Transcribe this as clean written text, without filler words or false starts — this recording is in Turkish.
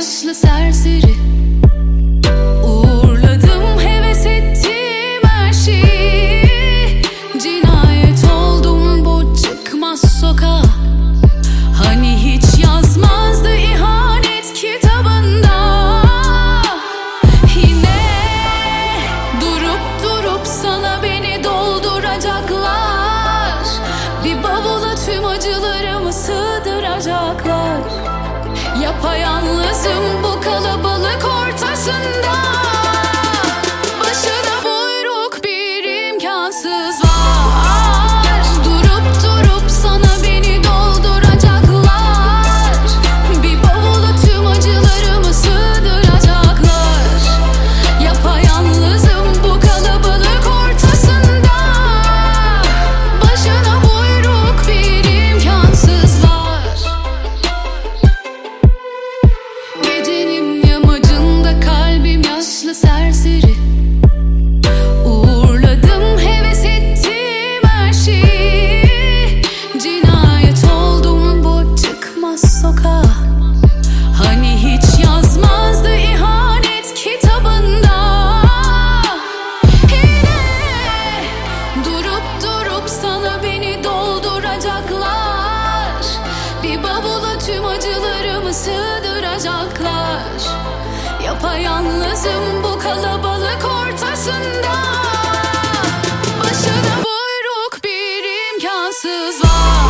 yaşlı serseri. Uğurladım heves ettiğim her şeyi. Cinayet oldum bu çıkmaz sokağa. Hani hiç yazmazdı ihanet kitabında. Yine durup durup sana beni dolduracaklar. Bir bavula tüm acılarımı sığdıracaklar. Yapayalnızım bu kalabalık ortasında. Başına buyruk bir imkansız var. Durup durup sana beni dolduracaklar. Bir bavula tüm acılarımı sığdıracaklar. Yapayalnızım bu kalabalık ortasında. Başına buyruk bir imkansız var. Gecenin yamacında kalbim yaşlı serseri. Uğurladım heves ettiğim her şeyi. Cinayet oldum bu çıkmaz sokağa. Hani hiç yazmazdı ihanet kitabında. Yine durup durup sana beni dolduracaklar. Bir bavula tüm acılarımı sığdıracaklar. Yapayalnızım bu kalabalık ortasında. Başına buyruk bir imkansız var.